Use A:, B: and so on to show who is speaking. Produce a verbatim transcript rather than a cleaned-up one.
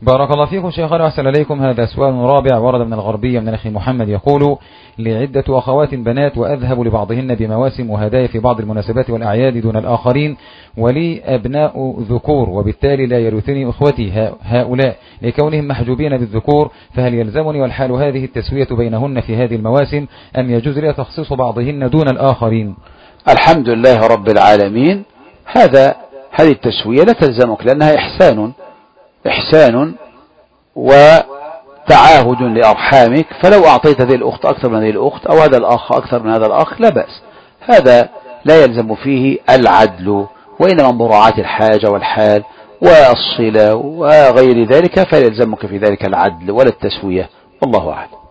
A: بارك الله فيكم شيخنا وأحسن إليكم. هذا سؤال رابع ورد من الغربية من الأخ محمد يقول: لعدة أخوات بنات وأذهب لبعضهن بمواسم وهدايا في بعض المناسبات والأعياد دون الآخرين، ولي أبناء ذكور وبالتالي لا يرثني أخوتي هؤلاء لكونهم محجوبين بالذكور، فهل يلزمني والحال هذه التسوية بينهن في هذه المواسم أم يجوز لي تخصيص بعضهن دون الآخرين؟
B: الحمد لله رب العالمين. هذا هذه التسوية لا تلزمك لأنها إحسان إحسان وتعاهد لأرحامك، فلو أعطيت هذه الأخت أكثر من هذه الأخت أو هذا الأخ أكثر من هذا الأخ لا بأس، هذا لا يلزم فيه العدل، وإنما مراعاة الحاجة والحال والصلة وغير ذلك فيلزمك في ذلك العدل ولا التسوية، والله أعلم.